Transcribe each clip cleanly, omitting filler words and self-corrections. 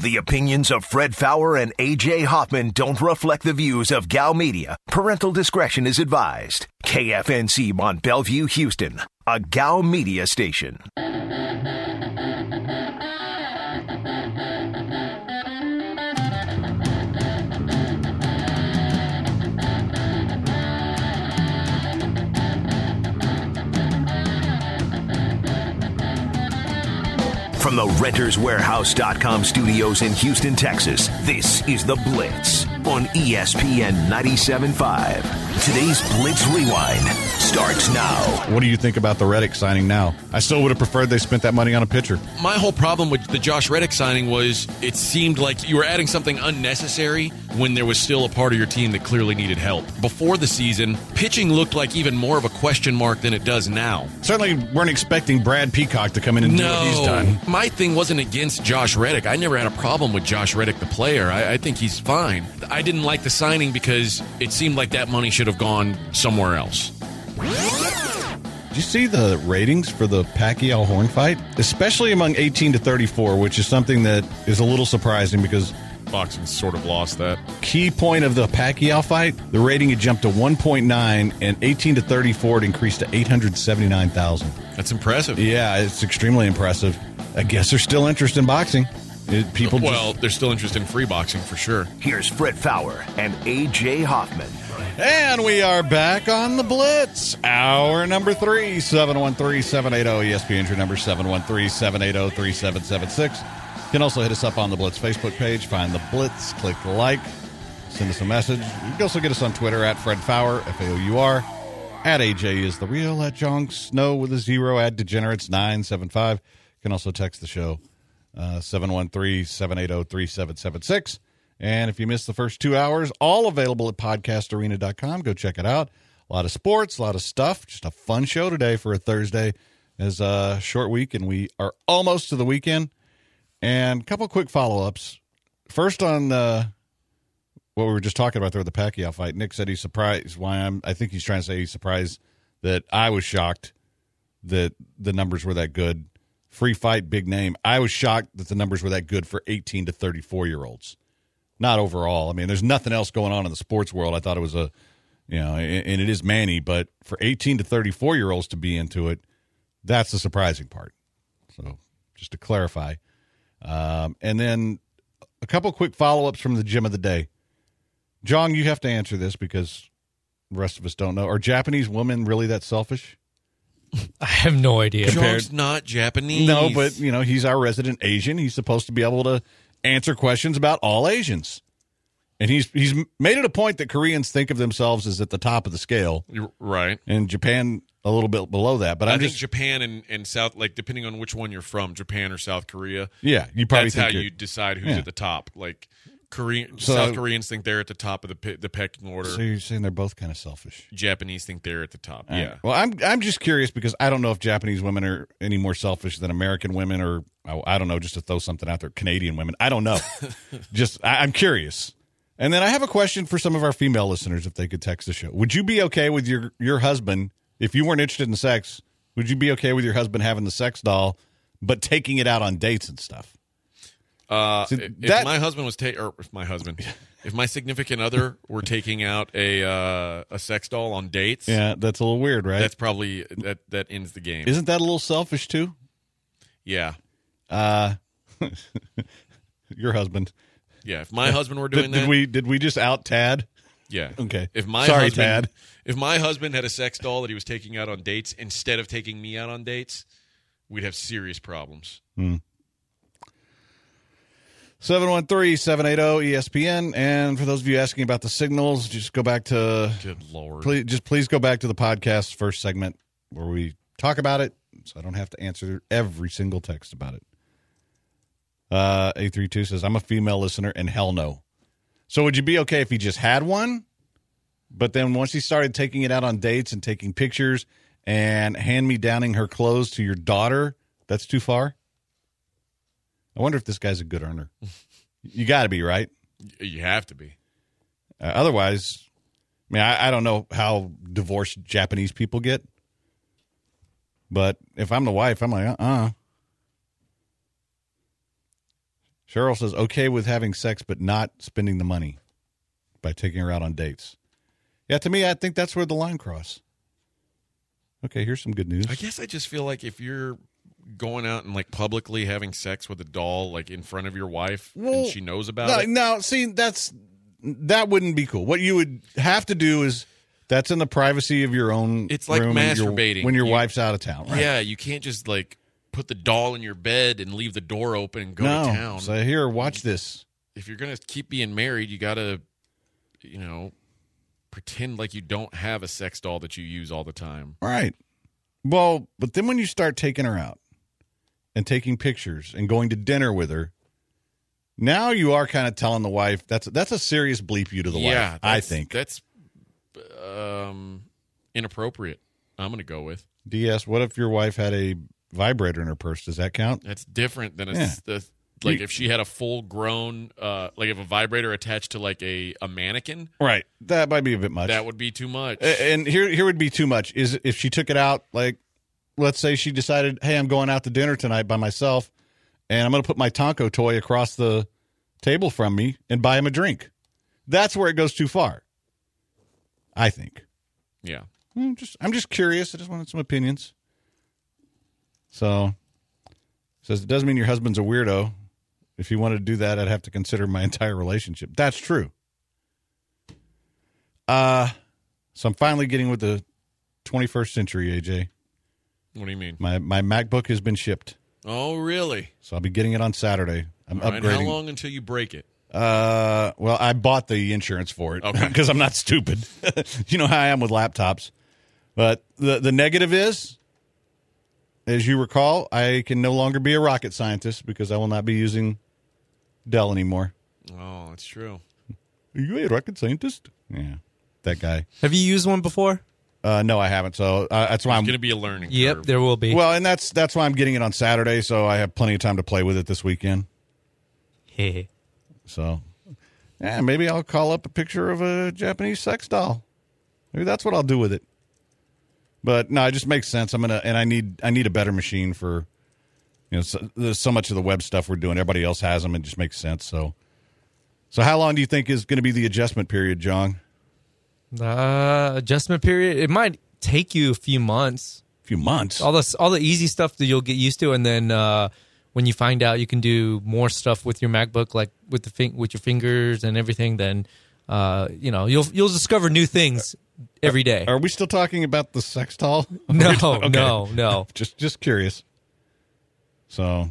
The opinions of Fred Fowler and A.J. Hoffman don't reflect the views of Gal Media. Parental discretion is advised. KFNC Mont Bellevue, Houston, a Gal Media station. From the RentersWarehouse.com studios in Houston, Texas, this is The Blitz on ESPN 97.5. Today's Blitz Rewind starts now. What do you think about the Reddick signing now? I still would have preferred they spent that money on a pitcher. My whole problem with the Josh Reddick signing was it seemed like you were adding something unnecessary when there was still a part of your team that clearly needed help. Before the season, pitching looked like even more of a question mark than it does now. Certainly weren't expecting Brad Peacock to come in and do what he's done. My thing wasn't against Josh Reddick. I never had a problem with Josh Reddick, the player. I think he's fine. I didn't like the signing because it seemed like that money should have gone somewhere else. Did you see the ratings for the Pacquiao-Horn fight? Especially among 18 to 34, which is something that is a little surprising because boxing sort of lost that. Key point of the Pacquiao fight, the rating had jumped to 1.9, and 18 to 34 it increased to 879,000. That's impressive. Yeah, it's extremely impressive. I guess there's still interest in boxing. There's still interest in free boxing for sure. Here's Fred Fowler and A.J. Hoffman. And we are back on the Blitz. Hour number 3, 713-780 ESPN, your number 713-780-3776. You can also hit us up on the Blitz Facebook page. Find the Blitz, click like, send us a message. You can also get us on Twitter at Fred Fowler, F-A-O-U-R, at AJ is the real, at John Snow with a 0, at Degenerates 975. You can also text the show, 713-780-3776. And if you missed the first 2 hours, all available at podcastarena.com. Go check it out. A lot of sports, a lot of stuff. Just a fun show today for a Thursday. It's a short week, and we are almost to the weekend. And a couple quick follow-ups. First on what we were just talking about there with the Pacquiao fight. Nick said he's surprised I think he's trying to say he's surprised that I was shocked that the numbers were that good. Free fight, big name. I was shocked that the numbers were that good for 18 to 34-year-olds. Not overall. I mean, there's nothing else going on in the sports world. I thought it was and it is Manny, but for 18 to 34-year-olds to be into it, that's the surprising part. So just to clarify. And then a couple quick follow-ups from the gym of the day. John, you have to answer this because the rest of us don't know. Are Japanese women really that selfish? I have no idea. John's not Japanese. No, but, he's our resident Asian. He's supposed to be able to answer questions about all Asians. And he's made it a point that Koreans think of themselves as at the top of the scale. You're right. And Japan a little bit below that. But I think Japan and South, like depending on which one you're from, Japan or South Korea. Yeah, you probably that's how you decide who's at the top. Like South Koreans think they're at the top of the pecking order. So you're saying they're both kind of selfish. Japanese think they're at the top. Yeah. Well, I'm just curious because I don't know if Japanese women are any more selfish than American women, or I don't know, just to throw something out there, Canadian women. I don't know. I'm curious. And then I have a question for some of our female listeners, if they could text the show. Would you be okay with your husband, if you weren't interested in sex, would you be okay with your husband having the sex doll, but taking it out on dates and stuff? If my significant other were taking out a sex doll on dates, yeah, that's a little weird, right? That's probably that ends the game. Isn't that a little selfish too? Yeah. Your husband. Yeah, if my husband were doing that, did we just out Tad? Yeah. Okay. Tad. If my husband had a sex doll that he was taking out on dates instead of taking me out on dates, we'd have serious problems. 713-780-ESPN. And for those of you asking about the signals, just go back to Good Lord. Please go back to the podcast's first segment where we talk about it, so I don't have to answer every single text about it. 832 says, I'm a female listener, and hell no. So would you be okay if he just had one, but then once he started taking it out on dates and taking pictures and hand-me-downing her clothes to your daughter, that's too far? I wonder if this guy's a good earner. You got to be, right? You have to be. Otherwise, I don't know how divorced Japanese people get, but if I'm the wife, I'm like, Cheryl says, okay with having sex, but not spending the money by taking her out on dates. Yeah, to me, I think that's where the line cross. Okay, here's some good news. I guess I just feel like if you're going out and like publicly having sex with a doll like in front of your wife and she knows about it. No, see, that wouldn't be cool. What you would have to do is that's in the privacy of your own It's like room masturbating. when your wife's out of town. Right? Yeah, you can't just like put the doll in your bed and leave the door open and go to town. So here, watch this. If you're going to keep being married, you got to, pretend like you don't have a sex doll that you use all the time. Right. Well, but then when you start taking her out and taking pictures and going to dinner with her, now you are kind of telling the wife that's a serious bleep you to the wife. I think that's inappropriate. I'm going to go with DS. What if your wife had a vibrator in her purse? Does that count? That's different than if she had a full grown like if a vibrator attached to like a mannequin. Right. That might be a bit much. That would be too much. And here would be too much is if she took it out, like let's say she decided, hey, I'm going out to dinner tonight by myself and I'm going to put my Tonko toy across the table from me and buy him a drink. That's where it goes too far, I think. Yeah. I'm just curious. I just wanted some opinions. So, says it doesn't mean your husband's a weirdo. If you wanted to do that, I'd have to consider my entire relationship. That's true. So I'm finally getting with the 21st century, AJ. What do you mean? My MacBook has been shipped. Oh, really? So I'll be getting it on Saturday. I'm all right, upgrading. how long until you break it? Well, I bought the insurance for it because I'm not stupid. You know how I am with laptops. But the negative is, as you recall, I can no longer be a rocket scientist because I will not be using Dell anymore. Oh, that's true. Are you a rocket scientist? Yeah, that guy. Have you used one before? No, I haven't. So that's why I'm going to be a learning Yep, curve. there will be. Well, and that's why I'm getting it on Saturday, so I have plenty of time to play with it this weekend. Hey. So, yeah, maybe I'll call up a picture of a Japanese sex doll. Maybe that's what I'll do with it. But no, it just makes sense. I need a better machine for, there's so much of the web stuff we're doing. Everybody else has them. It just makes sense. So how long do you think is going to be the adjustment period, John? Adjustment period. It might take you a few months. A few months. All the easy stuff that you'll get used to, and then when you find out you can do more stuff with your MacBook, like with your fingers and everything, then you'll discover new things every day. Are we still talking about the sex doll? No, Okay. no. Just curious. So,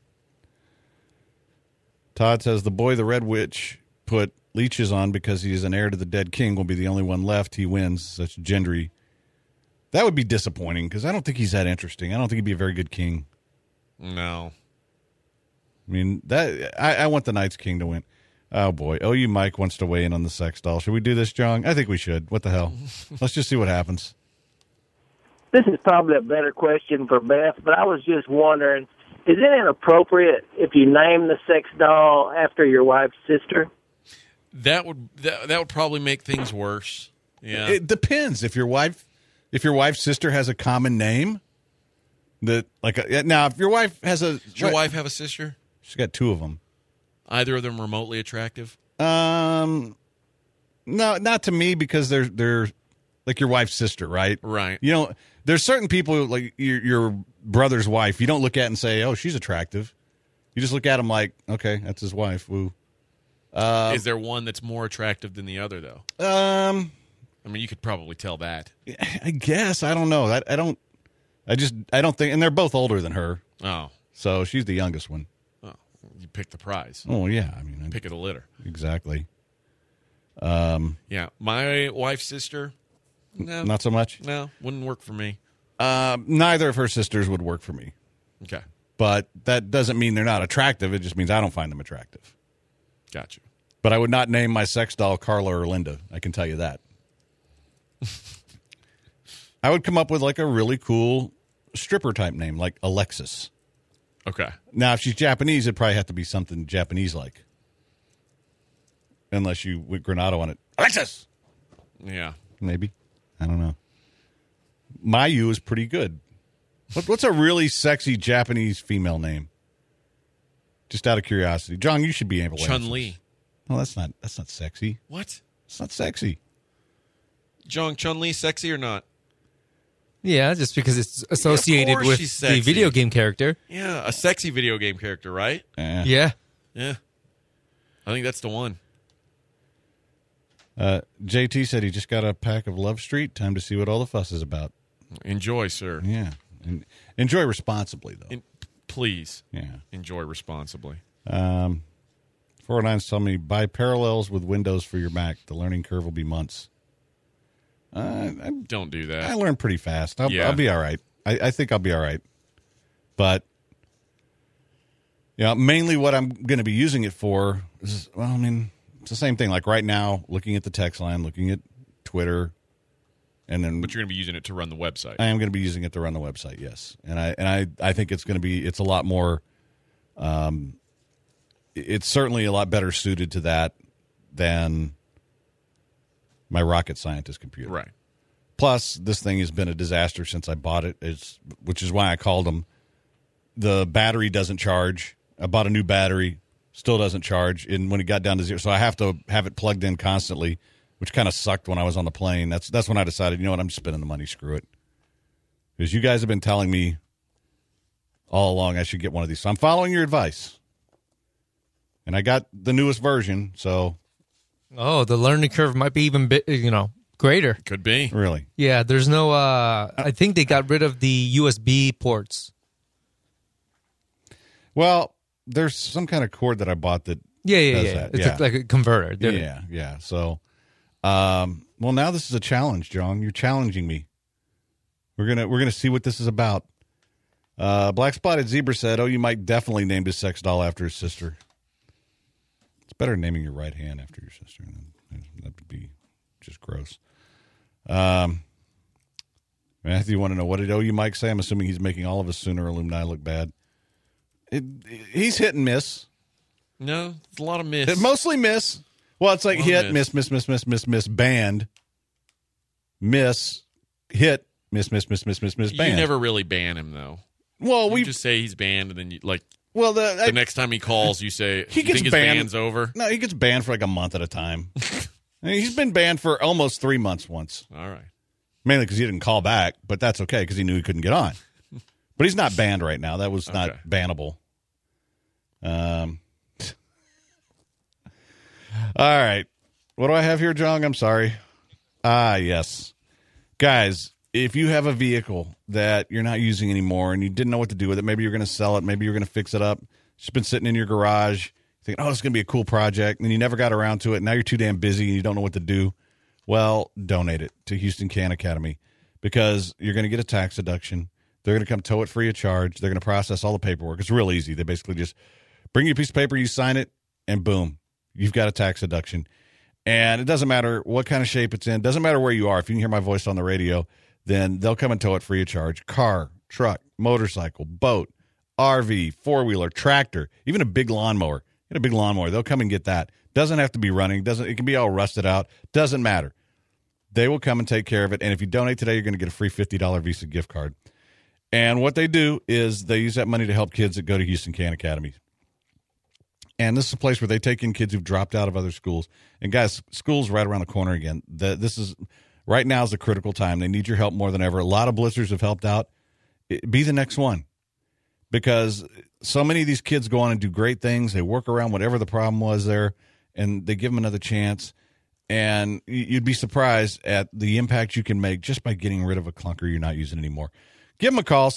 Todd says the boy the Red Witch put leeches on because he is an heir to the dead king will be the only one left. He wins. Such Gendry. That would be disappointing because I don't think he's that interesting. I don't think he'd be a very good king. No. I mean, I want the Night's King to win. Oh, boy. OU Mike wants to weigh in on the sex doll. Should we do this, John? I think we should. What the hell? Let's just see what happens. This is probably a better question for Beth, but I was just wondering, is it inappropriate if you name the sex doll after your wife's sister? That would probably make things worse. Yeah. It depends. If your wife's sister has a common name, now if your wife has a... Does your wife have a sister? She's got two of them. Either of them remotely attractive? No, not to me because they're like your wife's sister, right? Right. There's certain people like your brother's wife. You don't look at and say, "Oh, she's attractive." You just look at him like, "Okay, that's his wife." Woo. Is there one that's more attractive than the other, though? I mean, you could probably tell that. I guess I don't know. I don't think, and they're both older than her. Oh, so she's the youngest one. Oh, you pick the prize. Oh yeah, I mean, pick of the litter. Exactly. Yeah, my wife's sister. No, not so much. No, wouldn't work for me. Neither of her sisters would work for me. Okay, but that doesn't mean they're not attractive. It just means I don't find them attractive. Gotcha. But I would not name my sex doll Carla or Linda. I can tell you that. I would come up with like a really cool stripper type name, like Alexis. Okay. Now, if she's Japanese, it'd probably have to be something Japanese-like. Unless you with Granado on it. Alexis! Yeah. Maybe. I don't know. Mayu is pretty good. What's a really sexy Japanese female name? Just out of curiosity. John, you should be able to answer Chun-Li. this. Well, that's not sexy. What? It's not sexy. John, Chun-Li sexy or not? Yeah, just because it's associated course with she's the sexy. video game character. Yeah, a sexy video game character, right? Yeah. Yeah. I think that's the one. JT said he just got a pack of Love Street. Time to see what all the fuss is about. Enjoy, sir. Yeah. Enjoy responsibly, though. Please. Yeah. Enjoy responsibly. 409's telling me buy Parallels with Windows for your Mac. The learning curve will be months. Don't do that. I learn pretty fast. I'll Yeah. be all right. I think I'll be all right. But, mainly what I'm going to be using it for is, it's the same thing. Like right now, looking at the text line, looking at Twitter, and then. But you're going to be using it to run the website. I am going to be using it to run the website, yes. And I think it's going to be, it's a lot more, it's certainly a lot better suited to that than my rocket scientist computer. Right. Plus, this thing has been a disaster since I bought it, which is why I called them. The battery doesn't charge. I bought a new battery, still doesn't charge. And when it got down to zero, so I have to have it plugged in constantly, which kind of sucked when I was on the plane. That's when I decided, you know what, I'm just spending the money, screw it. Because you guys have been telling me all along I should get one of these. So I'm following your advice. And I got the newest version, so. Oh, the learning curve might be even greater. Could be. Really? Yeah, there's no I think they got rid of the USB ports. Well, there's some kind of cord that I bought that Yeah. does that. It's like a converter. Yeah. So, well, now this is a challenge, John. You're challenging me. We're gonna see what this is about. Black Spotted Zebra said, "Oh, you might definitely name his sex doll after his sister. It's better than naming your right hand after your sister. That would be just gross." Matthew, you want to know what did OU Mike say? I'm assuming he's making all of us Sooner alumni look bad. He's hit and miss. No, it's a lot of miss. Mostly miss. Well, it's like hit, miss, banned, miss, hit, miss, banned. You never really ban him, though. Well, we just say he's banned, and then you the the next time he calls, you say he you gets think his banned. ban's over. No, he gets banned for like a month at a time. He's been banned for almost 3 months once. All right. Mainly because he didn't call back, but that's okay because he knew he couldn't get on. But he's not banned right now. That was not bannable. All right. What do I have here, John? I'm sorry. Yes. Guys, if you have a vehicle that you're not using anymore and you didn't know what to do with it, maybe you're going to sell it, maybe you're going to fix it up. It's just been sitting in your garage, thinking, oh, it's going to be a cool project, and then you never got around to it. Now you're too damn busy and you don't know what to do. Well, donate it to Houston Can Academy because you're going to get a tax deduction. They're going to come tow it free of charge. They're going to process all the paperwork. It's real easy. They basically just bring you a piece of paper, you sign it, and boom, you've got a tax deduction. And it doesn't matter what kind of shape it's in. It doesn't matter where you are. If you can hear my voice on the radio, then they'll come and tow it free of charge. Car, truck, motorcycle, boat, RV, four-wheeler, tractor, even a big lawnmower. Get a big lawnmower. They'll come and get that. Doesn't have to be running. It can be all rusted out. Doesn't matter. They will come and take care of it. And if you donate today, you're going to get a free $50 Visa gift card. And what they do is they use that money to help kids that go to Houston Can Academy. And this is a place where they take in kids who've dropped out of other schools. And guys, school's right around the corner again. Right now is the critical time. They need your help more than ever. A lot of blitzers have helped out. Be the next one. Because so many of these kids go on and do great things. They work around whatever the problem was there, and they give them another chance. And you'd be surprised at the impact you can make just by getting rid of a clunker you're not using anymore. Give them a call,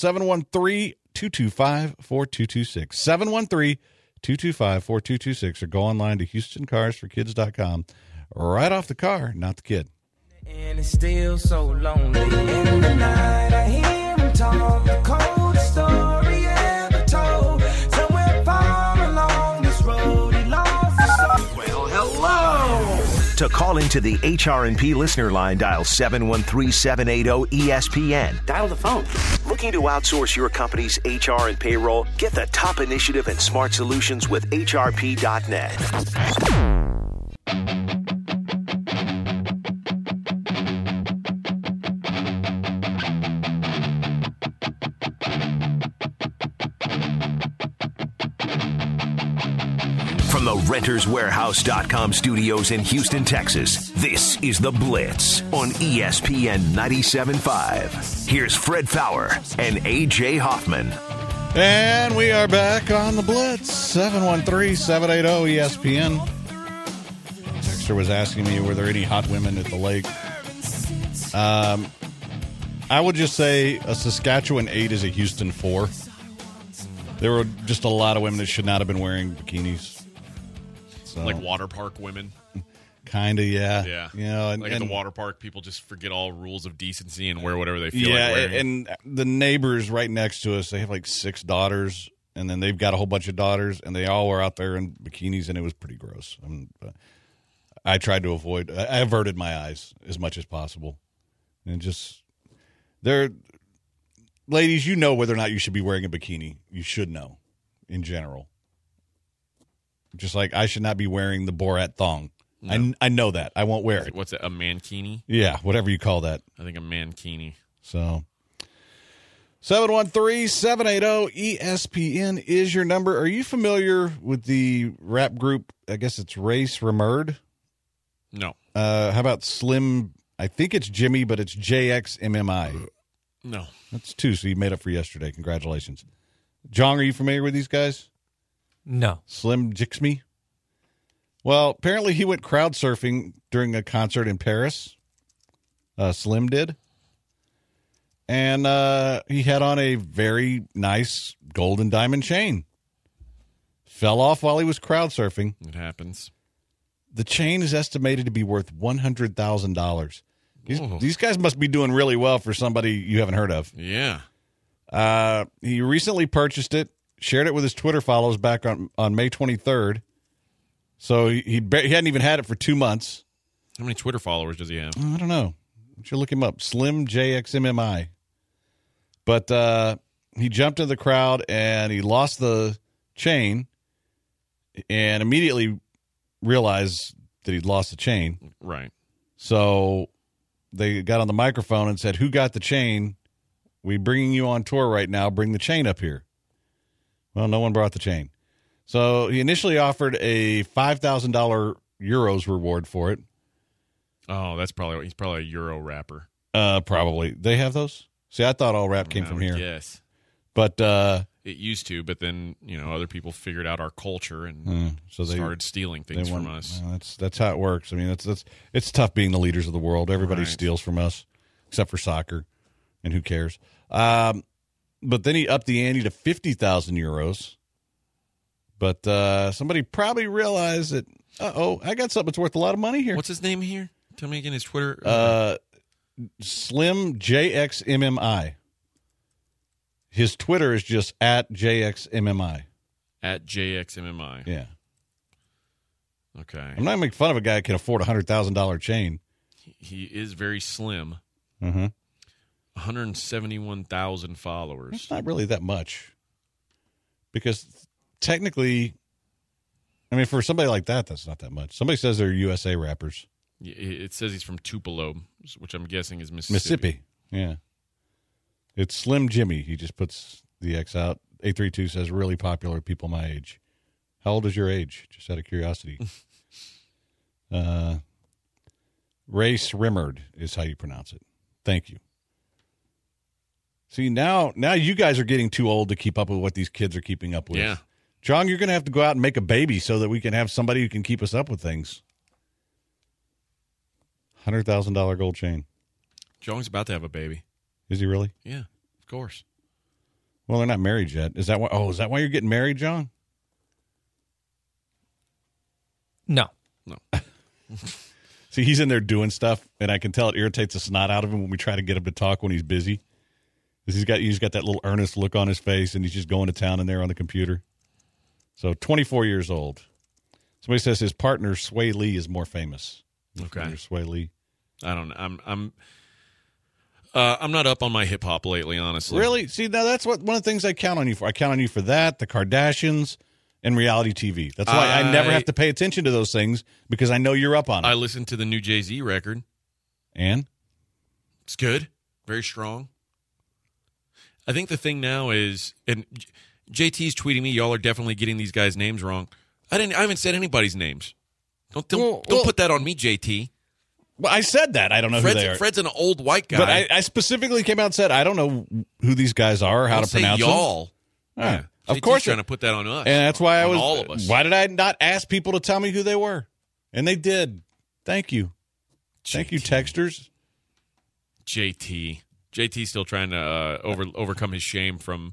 713-225-4226. 713-225-4226, or go online to HoustonCarsForKids.com. Right off the car, not the kid. And it's still so lonely. In the night, I hear him talk, the coldest story ever told. Somewhere far along this road, he lost his soul. Well, hello. To call into the HRNP listener line, dial 713-780-ESPN. Dial the phone. Looking to outsource your company's HR and payroll? Get the top initiative and smart solutions with HRP.net. RentersWarehouse.com studios in Houston, Texas, this is The Blitz on ESPN 97.5. Here's Fred Fowler and A.J. Hoffman. And we are back on The Blitz, 713-780-ESPN. Texter was asking me, were there any hot women at the lake? I would just say a Saskatchewan 8 is a Houston 4. There were just a lot of women that should not have been wearing bikinis. So, Like water park women. kind of, yeah. Yeah. You know, Like at the water park, people just forget all rules of decency and wear whatever they feel like wearing. and the neighbors right next to us, they have like 6 daughters, and then they've got a whole bunch of daughters, and they all were out there in bikinis, and it was pretty gross. I tried to avoid. I averted my eyes as much as possible, and just ladies, you know whether or not you should be wearing a bikini. You should know, in general. Just like I should not be wearing the Borat thong. No. I know that. I won't wear it. What's it, a mankini? Yeah, whatever you call that. I think a mankini. So 713-780-ESPN is your number. Are you familiar with the rap group? I guess it's Race Remerd. No. How about Slim? I think it's Jimmy, but it's JXMMI. No. That's 2, so you made up for yesterday. Congratulations. John, are you familiar with these guys? No. Slim Jixmy? Well, apparently he went crowd surfing during a concert in Paris. Slim did. And he had on a very nice gold and diamond chain. Fell off while he was crowd surfing. It happens. The chain is estimated to be worth $100,000. These guys must be doing really well for somebody you haven't heard of. Yeah. He recently purchased it, shared it with his Twitter followers back on May 23rd. So he hadn't even had it for 2 months. How many Twitter followers does he have? I don't know. You should look him up. Slim JXMMI. But he jumped into the crowd and he lost the chain and immediately realized that he'd lost the chain. Right. So they got on the microphone and said, "Who got the chain? We bringing you on tour right now. Bring the chain up here." Well, no one brought the chain. So he initially offered a $5,000 euros reward for it. Oh, he's probably a Euro rapper. Probably. They have those? See, I thought all rap came from here. Yes. But it used to, but then, other people figured out our culture and so they started stealing things from us. That's how it works. I mean, it's tough being the leaders of the world. Everybody steals from us, except for soccer, and who cares? But then he upped the ante to 50,000 euros. But somebody probably realized that, I got something that's worth a lot of money here. What's his name here? Tell me again his Twitter. Slim JXMMI. His Twitter is just at JXMMI. At JXMMI. Yeah. Okay. I'm not making fun of a guy who can afford a $100,000 chain. He is very slim. Mm-hmm. 171,000 followers. It's not really that much. Because technically, I mean, for somebody like that, that's not that much. Somebody says they're USA rappers. It says he's from Tupelo, which I'm guessing is Mississippi. Yeah. It's Slim Jimmy. He just puts the X out. 832 says really popular with people my age. How old is your age? Just out of curiosity. Race Rimmered is how you pronounce it. Thank you. See, now you guys are getting too old to keep up with what these kids are keeping up with. Yeah. John, you're going to have to go out and make a baby so that we can have somebody who can keep us up with things. $100,000 gold chain. John's about to have a baby. Is he really? Yeah, of course. Well, they're not married yet. Is that why? Oh, is that why you're getting married, John? No. See, he's in there doing stuff, and I can tell it irritates the snot out of him when we try to get him to talk when he's busy. He's got that little earnest look on his face, and he's just going to town in there on the computer. So, 24 years old. Somebody says his partner Sway Lee is more famous. Okay, Sway Lee. I don't know. I'm not up on my hip hop lately, honestly. Really? See, now that's one of the things I count on you for. I count on you for that, the Kardashians, and reality TV. That's why I never have to pay attention to those things because I know you're up on it. I listened to the new Jay-Z record. And? It's good. Very strong. I think the thing now is, and JT's tweeting me, y'all are definitely getting these guys' names wrong. I haven't said anybody's names. Don't Well- put that on me, JT. Well, I said that. I don't know who they are. Fred's an old white guy. But I specifically came out and said I don't know who these guys are, or how Don't to say pronounce y'all. them. Yeah. JT's Of course, trying to put that on us. and that's why I on was. all of us. Why did I not ask people to tell me who they were? And they did. Thank you. Thank you, texters. JT's still trying to overcome his shame from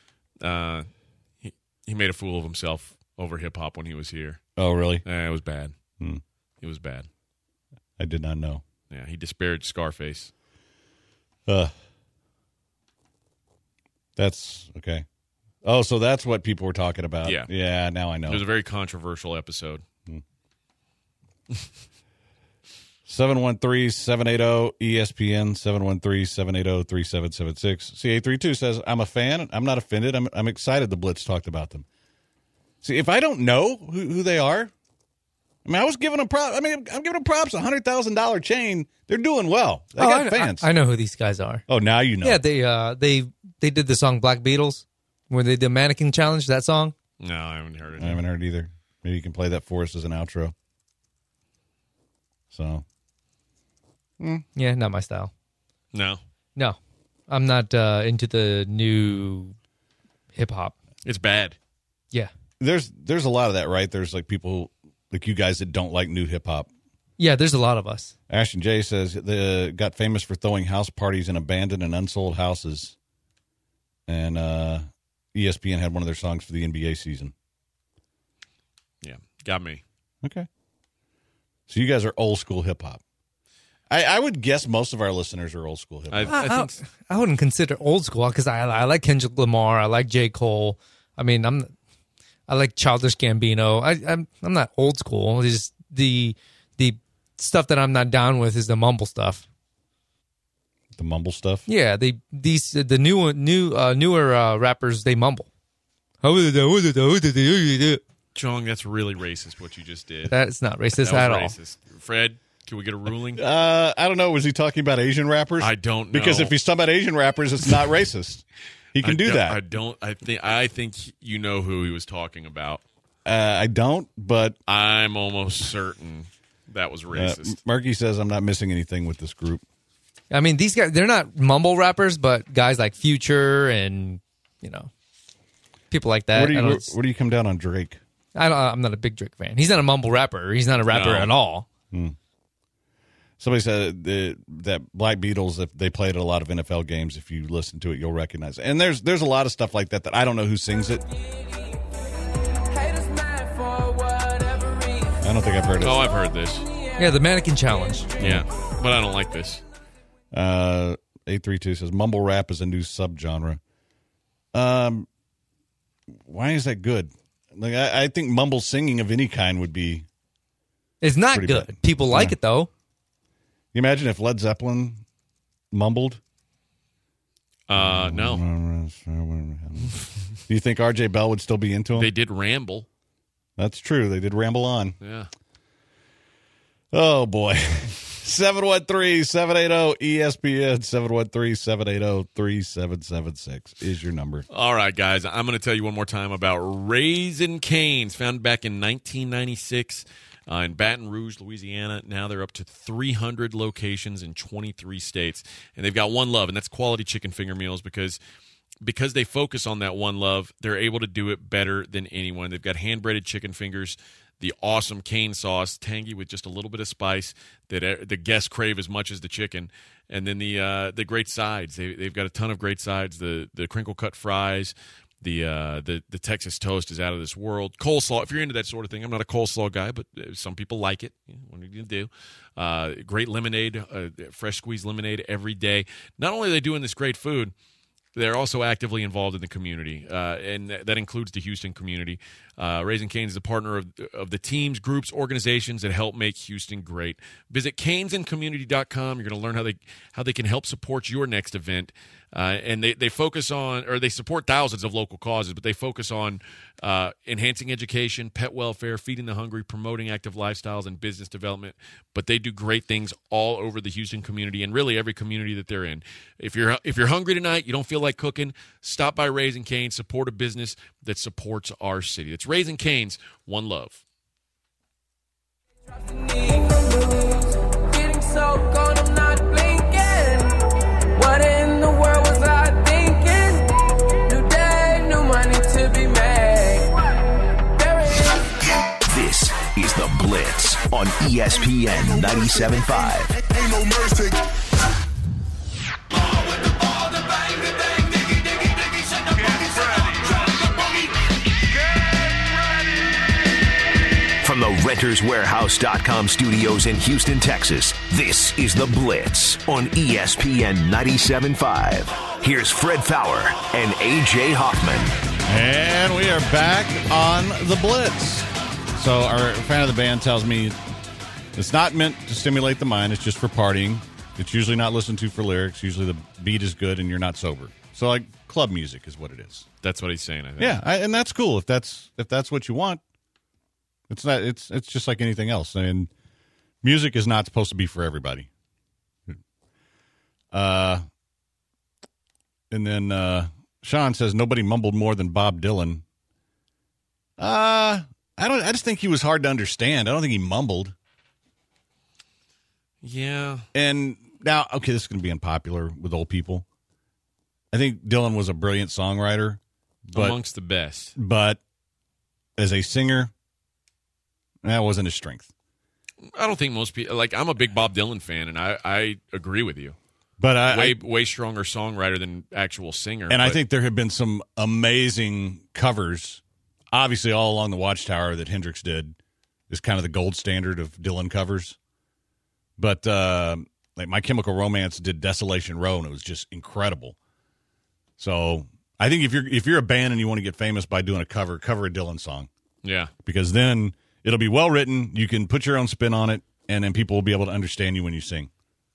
he made a fool of himself over hip hop when he was here. Oh, really? It was bad. It was bad. I did not know. Yeah, he disparaged Scarface. That's okay. Oh, so that's what people were talking about. Yeah. Yeah, now I know. It was a very controversial episode. 713-780-ESPN, 713-780-3776. CA32 says, I'm a fan. I'm not offended. I'm excited the Blitz talked about them. See, if I don't know who they are, I mean, I was giving them props. I mean, I'm giving them props. $100,000 chain. They're doing well. They got fans. I know who these guys are. Oh, now you know. Yeah, they did the song Black Beatles, where they did Mannequin Challenge, that song. No, I haven't heard it. I haven't heard it either. Maybe you can play that for us as an outro. So, Yeah, not my style. No. No, I'm not into the new hip hop. It's bad. Yeah. there's a lot of that, right? There's like people like you guys that don't like new hip hop. Yeah, there's a lot of us. Ashton J says they got famous for throwing house parties in abandoned and unsold houses. And ESPN had one of their songs for the NBA season. Yeah, got me. Okay. So you guys are old school hip hop. I would guess most of our listeners are old school hip hop. I think I wouldn't consider old school because I like Kendrick Lamar. I like J. Cole. I mean, I like Childish Gambino. I'm not old school. It's just the stuff that I'm not down with is the mumble stuff. The mumble stuff. Yeah, the newer rappers, they mumble. Chong, that's really racist what you just did. That's not racist That at was all. racist. Fred, can we get a ruling? I don't know. Was he talking about Asian rappers? I don't know. Because if he's talking about Asian rappers, it's not racist. He can do that. I think you know who he was talking about. I don't, but I'm almost certain that was racist. Marky says I'm not missing anything with this group. I mean, these guys, they're not mumble rappers, but guys like Future and, people like that. Where do you come down on Drake? I'm not a big Drake fan. He's not a mumble rapper. He's not a rapper No. at all. Somebody said that Black Beatles, if they played at a lot of NFL games, if you listen to it, you'll recognize it. And there's a lot of stuff like that I don't know who sings it. I don't think I've heard it. Oh, I've heard this. Yeah, the Mannequin Challenge. Yeah, but I don't like this. 832 says mumble rap is a new subgenre. Why is that good? Like I think mumble singing of any kind would be. It's not Pretty good. bad. People like it, though. You imagine if Led Zeppelin mumbled? No, Do you think R.J. Bell would still be into him? they did ramble. That's true. They did ramble on. Yeah. Oh, boy. 713-780-ESPN, 713-780-3776 is your number. All right, guys. I'm going to tell you one more time about Raising Cane's, founded back in 1996 in Baton Rouge, Louisiana. Now they're up to 300 locations in 23 states. And they've got one love, and that's quality chicken finger meals because they focus on that one love, they're able to do it better than anyone. They've got hand-breaded chicken fingers, the awesome cane sauce, tangy with just a little bit of spice that the guests crave as much as the chicken, and then the great sides. They've got a ton of great sides. The crinkle cut fries, the Texas toast is out of this world. Coleslaw, if you're into that sort of thing, I'm not a coleslaw guy, but some people like it. What are you gonna do? Great lemonade, fresh squeezed lemonade every day. Not only are they doing this great food, they're also actively involved in the community, and that includes the Houston community. Raising Cane's is a partner of the teams, groups, organizations that help make Houston great. Visit canesandcommunity.com. You're going to learn how they can help support your next event. And they focus on, or they support thousands of local causes, but they focus on enhancing education, pet welfare, feeding the hungry, promoting active lifestyles, and business development. But they do great things all over the Houston community and really every community that they're in. If you're hungry tonight, you don't feel like cooking, stop by Raising Cane's, support a business that supports our city. It's Raising Cane's, one love. Getting so gone, I'm not blinking. What in the world was I thinking? New day, new money to be made. There it is. This is The Blitz on ESPN 97.5. Ain't no mercy. From the RentersWarehouse.com studios in Houston, Texas, this is The Blitz on ESPN 97.5. Here's Fred Fowler and A.J. Hoffman. And we are back on The Blitz. So our fan of the band tells me it's not meant to stimulate the mind. It's just for partying. It's usually not listened to for lyrics. Usually the beat is good and you're not sober. So like club music is what it is. That's what he's saying, I think. Yeah, and that's cool if that's what you want. It's not. It's just like anything else. I mean, music is not supposed to be for everybody. And then Sean says nobody mumbled more than Bob Dylan. I just think he was hard to understand. I don't think he mumbled. Yeah. And now, okay, this is going to be unpopular with old people. I think Dylan was a brilliant songwriter, but amongst the best. But as a singer, that wasn't his strength. I don't think most people, like, I'm a big Bob Dylan fan, and I agree with you. But way stronger songwriter than actual singer. And I think there have been some amazing covers, obviously all along the Watchtower that Hendrix did is kind of the gold standard of Dylan covers. But like My Chemical Romance did Desolation Row, and it was just incredible. So I think if you're a band and you want to get famous by doing a cover a Dylan song. Yeah. Because then it'll be well written, you can put your own spin on it, and then people will be able to understand you when you sing.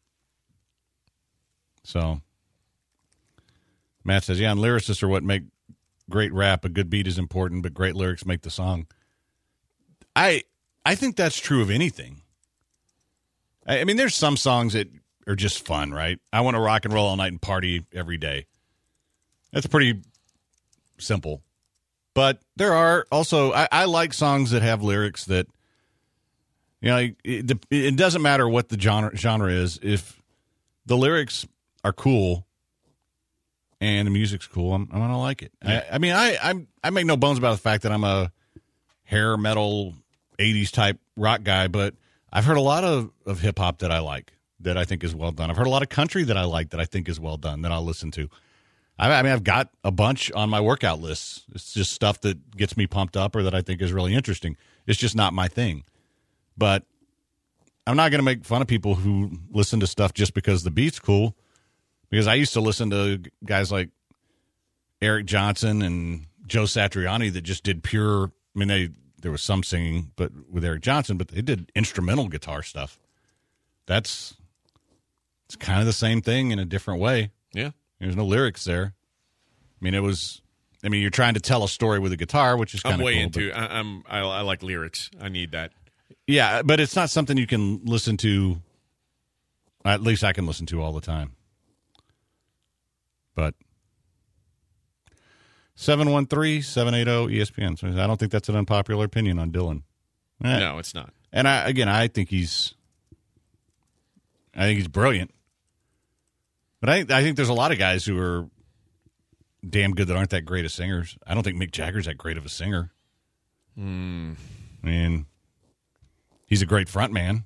So Matt says, yeah, and lyricists are what make great rap. A good beat is important, but great lyrics make the song. I think that's true of anything. I mean, there's some songs that are just fun, right? I want to rock and roll all night and party every day. That's pretty simple. But there are also, I like songs that have lyrics that, you know, it doesn't matter what the genre is. If the lyrics are cool and the music's cool, I'm going to like it. Yeah. I make no bones about the fact that I'm a hair metal 80s type rock guy, but I've heard a lot of hip-hop that I like, that I think is well done. I've heard a lot of country that I like that I think is well done, that I'll listen to. I mean, I've got a bunch on my workout lists. It's just stuff that gets me pumped up or that I think is really interesting. It's just not my thing. But I'm not going to make fun of people who listen to stuff just because the beat's cool, because I used to listen to guys like Eric Johnson and Joe Satriani that just did pure, I mean, there was some singing but with Eric Johnson, but they did instrumental guitar stuff. It's kind of the same thing in a different way. Yeah. There's no lyrics there. I mean, you're trying to tell a story with a guitar, which is kind of cool. I'm way into. I like lyrics. I need that. Yeah, but it's not something you can listen to. At least I can listen to all the time. But 713-780-ESPN. So I don't think that's an unpopular opinion on Dylan. No, it's not. And I think he's brilliant. But I think there's a lot of guys who are damn good that aren't that great of singers. I don't think Mick Jagger's that great of a singer. I mean, he's a great front man.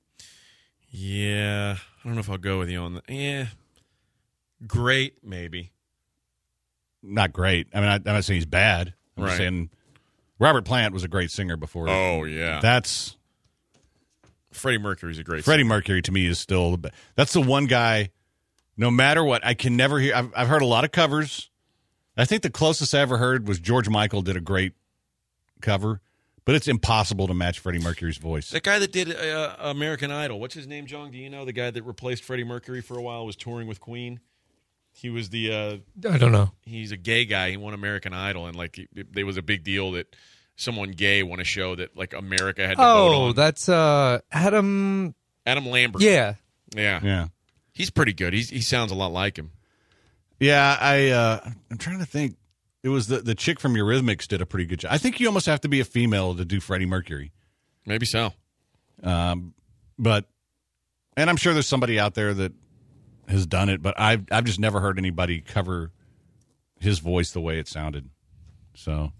Yeah. I don't know if I'll go with you on that. Yeah. Great, maybe. Not great. I mean, I'm not saying he's bad. I'm just saying Robert Plant was a great singer before. Oh, yeah. Freddie Mercury's a great singer. Freddie Mercury, to me, is still the best. That's the one guy, no matter what, I can never hear. I've heard a lot of covers. I think the closest I ever heard was George Michael did a great cover, but it's impossible to match Freddie Mercury's voice. That guy that did American Idol, what's his name, John? Do you know? The guy that replaced Freddie Mercury for a while, was touring with Queen. He was the I don't know. He's a gay guy. He won American Idol, and like there was a big deal that someone gay won a show that like America had to vote on. Oh, that's Adam Lambert. Yeah. He's pretty good. He sounds a lot like him. Yeah, I'm trying to think. It was the chick from Eurythmics did a pretty good job. I think you almost have to be a female to do Freddie Mercury. Maybe so. But I'm sure there's somebody out there that has done it, but I've just never heard anybody cover his voice the way it sounded. So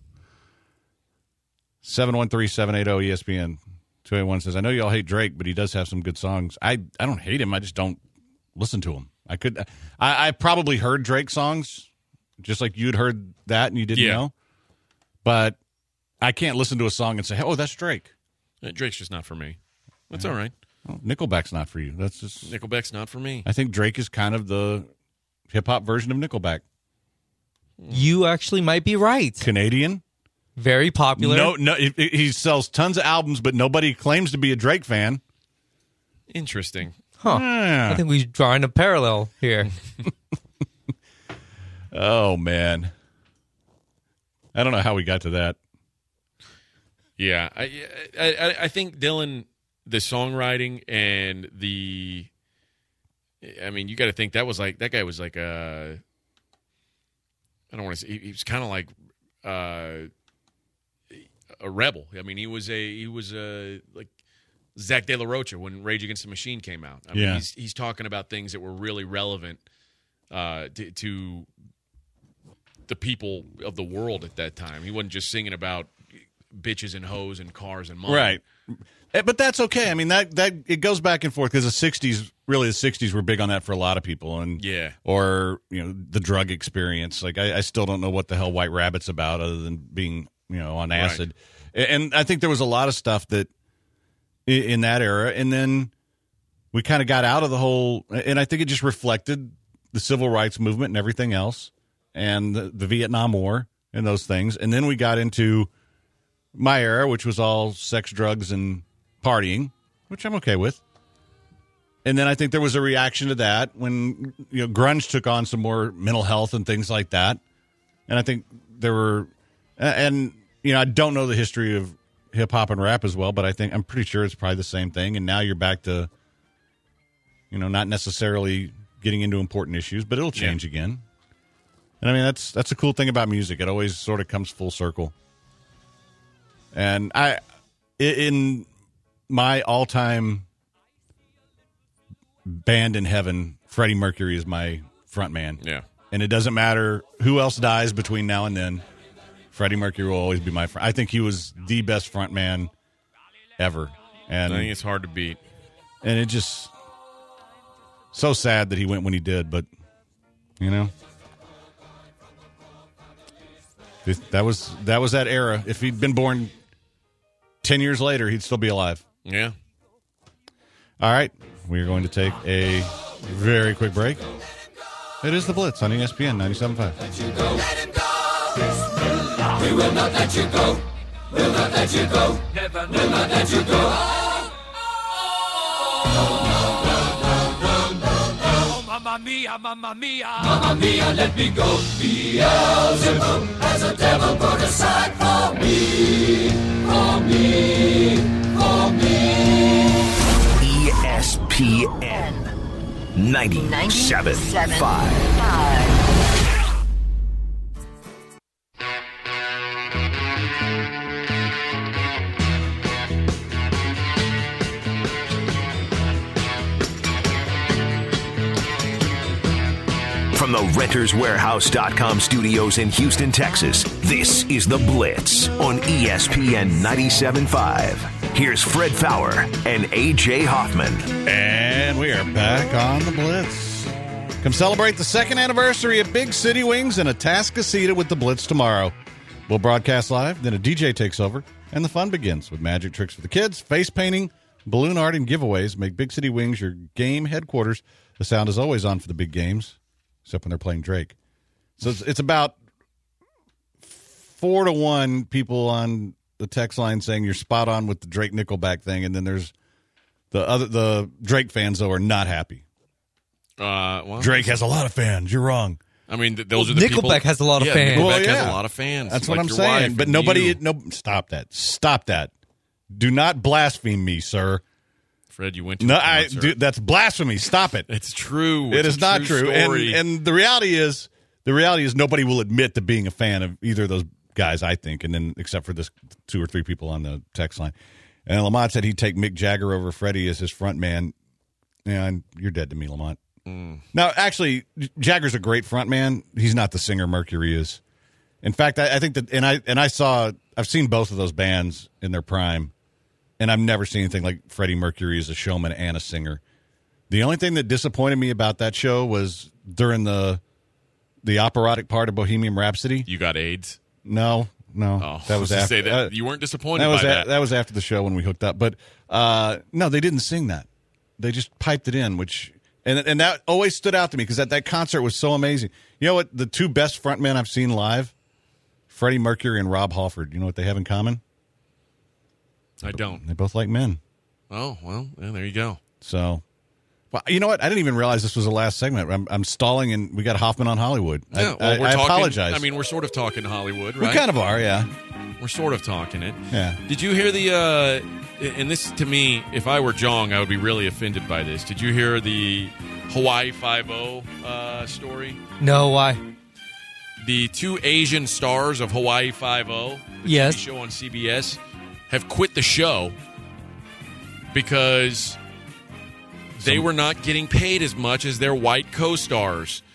713-780-ESPN 281 says, I know y'all hate Drake, but he does have some good songs. I don't hate him. I just don't listen to him. I probably heard Drake songs, just like you'd heard that and you didn't know. But I can't listen to a song and say, oh, that's Drake. Drake's just not for me. That's all right. Well, Nickelback's not for you. That's just Nickelback's not for me. I think Drake is kind of the hip-hop version of Nickelback. You actually might be right. Canadian. Very popular. No, he sells tons of albums, but nobody claims to be a Drake fan. Interesting. Huh. Yeah. I think we're drawing a parallel here. Oh, man. I don't know how we got to that. Yeah. I think Dylan, the songwriting and the – I mean, you got to think that guy was like a – I don't want to say – he was kind of like a rebel. I mean, he was like Zach De La Rocha when Rage Against the Machine came out. I mean, he's talking about things that were really relevant to the people of the world at that time. He wasn't just singing about bitches and hoes and cars and money. Right. But that's okay. I mean, that it goes back and forth because the 60s were big on that for a lot of people. And or, the drug experience. Like, I still don't know what the hell White Rabbit's about other than being, on acid. Right. And I think there was a lot of stuff that in that era. And then we kind of got out of the whole, and I think it just reflected the civil rights movement and everything else and the Vietnam War and those things. And then we got into my era, which was all sex, drugs, and partying, which I'm okay with. And then I think there was a reaction to that when grunge took on some more mental health and things like that. And I think there were, and I don't know the history of hip hop and rap as well, but I'm pretty sure it's probably the same thing. And now you're back to, not necessarily getting into important issues, but it'll change again. And I mean, that's a cool thing about music. It always sort of comes full circle. And in my all-time band in heaven, Freddie Mercury is my front man. Yeah. And it doesn't matter who else dies between now and then. Freddie Mercury will always be my front. I think he was the best front man ever. And I think it's hard to beat. And it just so sad that he went when he did, but that was that era. If he'd been born 10 years later, he'd still be alive. Yeah. All right. We're going to take a very quick break. It is the Blitz on ESPN 97.5. Let you go. Let him go. We will not let you go. We'll not let you go. Never, we'll not let you go. Oh, mamma mia, mamma mia. Mamma mia, let me go. Beelzebub has a devil put aside for me. For me. For me. ESPN 97.5. From the RentersWarehouse.com studios in Houston, Texas, this is The Blitz on ESPN 97.5. Here's Fred Fowler and A.J. Hoffman. And we are back on The Blitz. Come celebrate the second anniversary of Big City Wings in Atascocita with The Blitz tomorrow. We'll broadcast live, then a DJ takes over, and the fun begins with magic tricks for the kids, face painting, balloon art, and giveaways. Make Big City Wings your game headquarters. The sound is always on for the big games, except when they're playing Drake. So it's about 4-1 people on the text line saying you're spot on with the Drake Nickelback thing, and then there's the Drake fans, though, are not happy. Well, Drake has a lot of fans. You're wrong. I mean, those are the people. Nickelback has a lot of fans. Nickelback has a lot of fans. That's like what I'm your saying. wife But and nobody, you. stop that. Stop that. Do not blaspheme me, sir. Fred, you went to No, a concert. dude, that's blasphemy. Stop it. It's true. It It's is a not true. story. And the reality is nobody will admit to being a fan of either of those guys, I think, and then except for this 2 or 3 people on the text line. And Lamont said he'd take Mick Jagger over Freddie as his front man. Yeah, and you're dead to me, Lamont. Now, actually, Jagger's a great front man. He's not the singer Mercury is. In fact, I think that, I've seen both of those bands in their prime, and I've never seen anything like Freddie Mercury as a showman and a singer. The only thing that disappointed me about that show was during the operatic part of Bohemian Rhapsody. You got AIDS? No, Oh, that was I after. say that you weren't disappointed That was by that. that was after the show when we hooked up. But no, they didn't sing that. They just piped it in, and that always stood out to me because that concert was so amazing. You know what? The 2 best frontmen I've seen live, Freddie Mercury and Rob Halford. You know what they have in common? I don't. They both like men. Oh, well, yeah, there you go. So, well, you know what? I didn't even realize this was the last segment. I'm stalling, and we got Hoffman on Hollywood. Yeah, I we're talking, apologize. I mean, we're sort of talking Hollywood, right? We kind of are, yeah. We're sort of talking it. Yeah. Did you hear and this to me, if I were Jong, I would be really offended by this. Did you hear the Hawaii Five-0 story? No, why? The 2 Asian stars of Hawaii Five-0, the Yes. TV show on CBS, have quit the show because they were not getting paid as much as their white co-stars.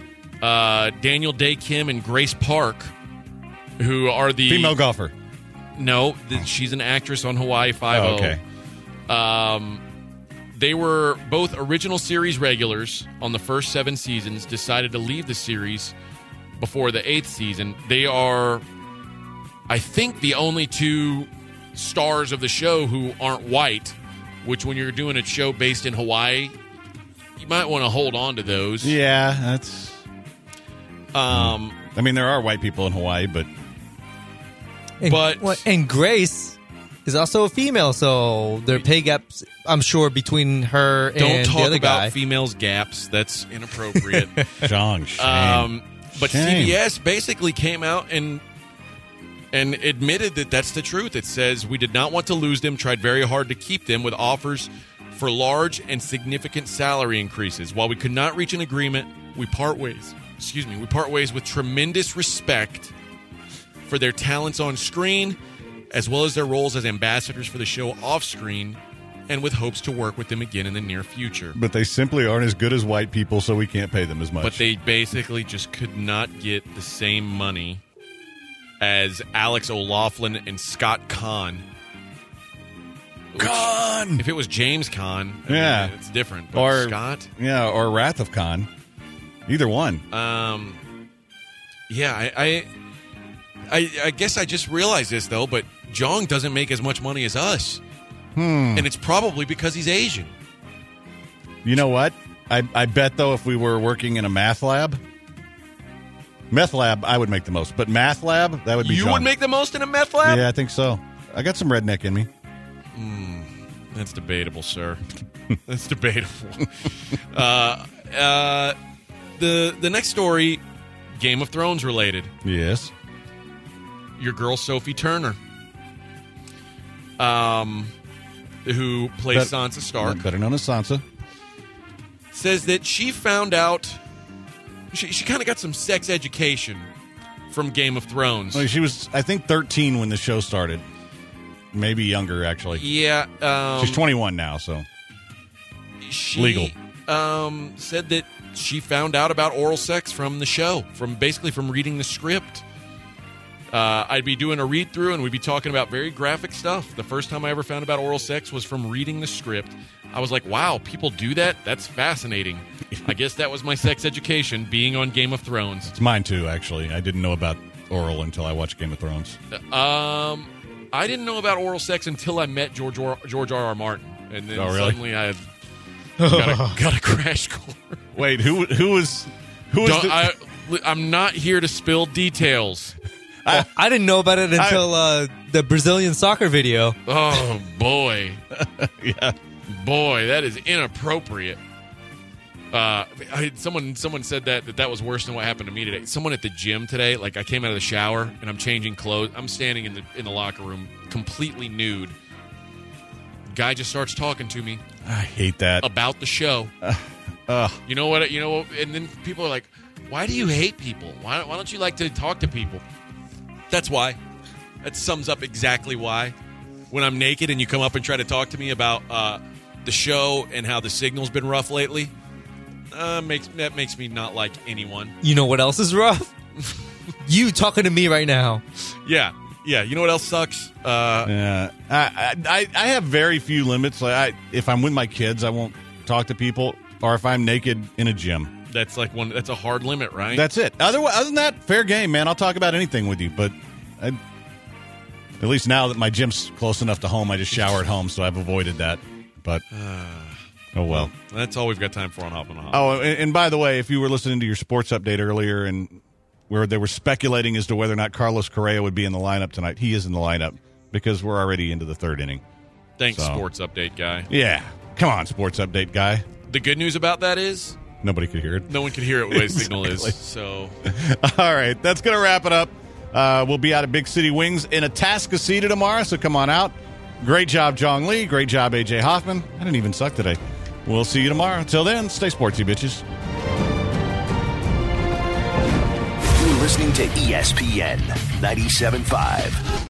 Daniel Day Kim and Grace Park, who are the Female golfer. No, she's an actress on Hawaii Five-0. Oh, okay. They were both original series regulars on the first 7 seasons, decided to leave the series before the 8th season. They are, I think, the only 2 stars of the show who aren't white, which when you're doing a show based in Hawaii, you might want to hold on to those. Yeah, that's... I mean, there are white people in Hawaii, but... And Grace is also a female, so there are pay gaps, I'm sure, between her Don't and talk the other about guy. females' gaps. That's inappropriate. Jong, shame. But Shame. CBS basically came out and admitted that that's the truth. It says we did not want to lose them, tried very hard to keep them with offers for large and significant salary increases. While we could not reach an agreement, we part ways. We part ways with tremendous respect for their talents on screen, as well as their roles as ambassadors for the show off screen, and with hopes to work with them again in the near future. But they simply aren't as good as white people, so we can't pay them as much. But they basically just could not get the same money as Alex O'Loughlin and Scott Kahn. Kahn! If it was James Kahn, I Yeah. mean, it's different. But Or Scott? Yeah, or Wrath of Khan. Either one. Yeah, I guess I just realized this, though, but Jong doesn't make as much money as us. And it's probably because he's Asian. You know what? I bet, though, if we were working in a math lab, I would make the most. But math lab, that would be You Jong. would make the most in a meth lab? Yeah, I think so. I got some redneck in me. That's debatable, sir. That's debatable. The next story, Game of Thrones related. Yes. Your girl Sophie Turner, who plays Sansa Stark, Better known as Sansa. says that she found out she kind of got some sex education from Game of Thrones. Well, she was, I think, 13 when the show started. Maybe younger, actually. Yeah, She's 21 now, so she legal. Said that she found out about oral sex from the show, from reading the script. I'd be doing a read through and we'd be talking about very graphic stuff. The first time I ever found about oral sex was from reading the script. I was like, wow, people do that? That's fascinating. I guess that was my sex education, being on Game of Thrones. It's mine, too, actually. I didn't know about oral until I watched Game of Thrones. I didn't know about oral sex until I met George R.R. Martin. And then Oh, really? suddenly I got a crash course. Wait, who was I'm not here to spill details. I didn't know about it until the Brazilian soccer video. Oh, boy. Yeah. Boy, that is inappropriate. Someone said that was worse than what happened to me today. Someone at the gym today, like I came out of the shower and I'm changing clothes. I'm standing in the locker room completely nude, Guy just starts talking to me I hate that. about the show. You know what? And then people are like, "Why do you hate people? Why don't you like to talk to people?" That's why. That sums up exactly why. When I'm naked and you come up and try to talk to me about the show and how the signal's been rough lately, that makes me not like anyone. You know what else is rough? You talking to me right now. Yeah. You know what else sucks? Yeah, I have very few limits. Like if I'm with my kids, I won't talk to people, or if I'm naked in a gym. That's that's a hard limit, right? That's it. Other than that, fair game, man. I'll talk about anything with you. But at least now that my gym's close enough to home, I just shower at home, so I've avoided that. But oh well. That's all we've got time for on Hop on a Hop. Oh, and by the way, if you were listening to your sports update earlier and where they were speculating as to whether or not Carlos Correa would be in the lineup tonight, he is in the lineup because we're already into the third inning. Thanks, sports update guy. Yeah. Come on, sports update guy. The good news about that is nobody could hear it. No one could hear it the way the signal is. So, all right, that's going to wrap it up. We'll be out at Big City Wings in Atascocita tomorrow, so come on out. Great job, Jong Lee. Great job, A.J. Hoffman. I didn't even suck today. We'll see you tomorrow. Until then, stay sportsy, bitches. You're listening to ESPN 97.5.